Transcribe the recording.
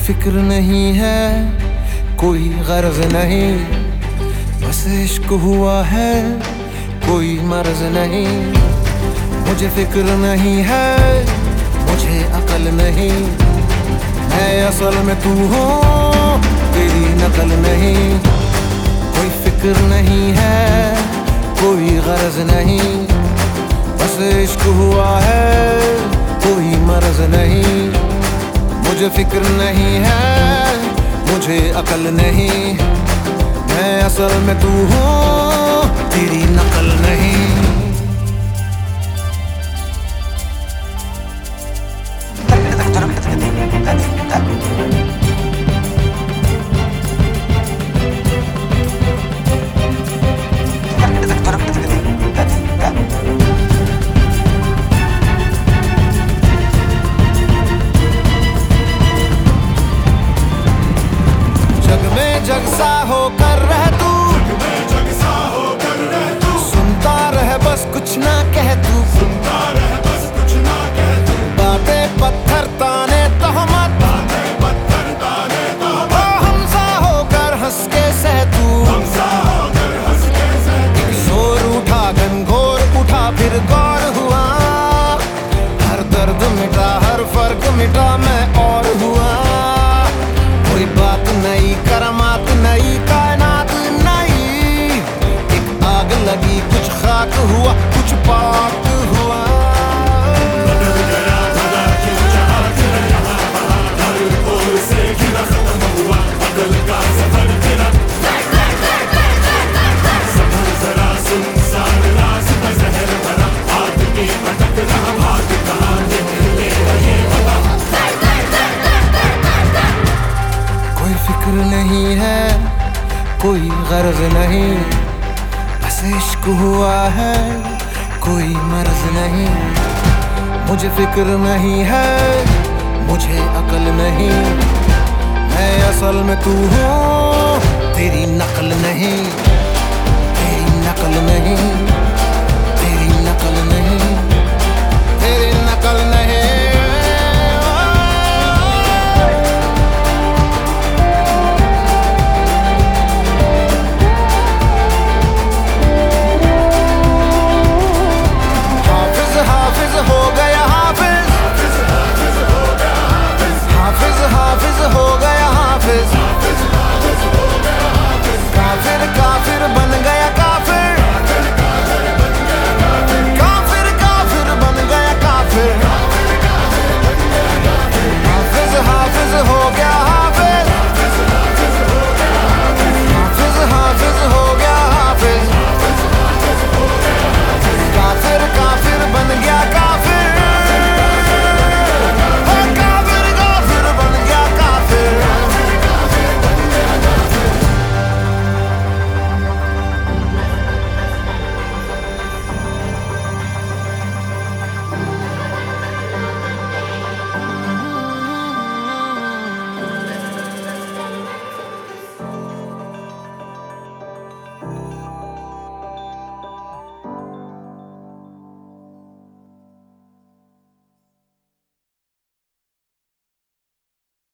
फिक्र नहीं है, कोई गर्ज नहीं, बस इश्क हुआ है, कोई मर्ज नहीं। मुझे फिक्र नहीं है, मुझे अकल नहीं, मैं असल में तू हूँ, तेरी नकल नहीं। कोई फिक्र नहीं है, कोई गर्ज नहीं, बस इश्क हुआ है, कोई मर्ज नहीं। मुझे फिक्र नहीं है, मुझे अकल नहीं, मैं असल में तू हूँ, तेरी नकल नहीं। जगसा होकर रह तू, सुनता रह बस कुछ ना कह तू, बातें पत्थर ताने तहमत, ओ हमजा होकर हंस के सह तू। एक शोर उठा घनघोर उठा फिर गौर हुआ, हर दर्द मिटा हर फर्क मिटा मैं और हुआ। कोई बात नहीं करामात नहीं कायनात नहीं, एक आग लगी कुछ खाक हुआ कुछ पाक हुआ। बदल गया खुदा की चाहत यहाँ हर ओर से घिरा खत्म हुआ बदल का सफर तेरा। सफर जरा सुनसान रास्ता जहर भरा, आदमी भटक रहा भाग कहाँ निकले ये बता। कोई फिक्र नहीं है, कोई गर्ज नहीं, बस इश्क हुआ है, कोई मर्ज नहीं। मुझे फिक्र नहीं है, मुझे अकल नहीं, मैं असल में तू हूँ, तेरी नकल नहीं।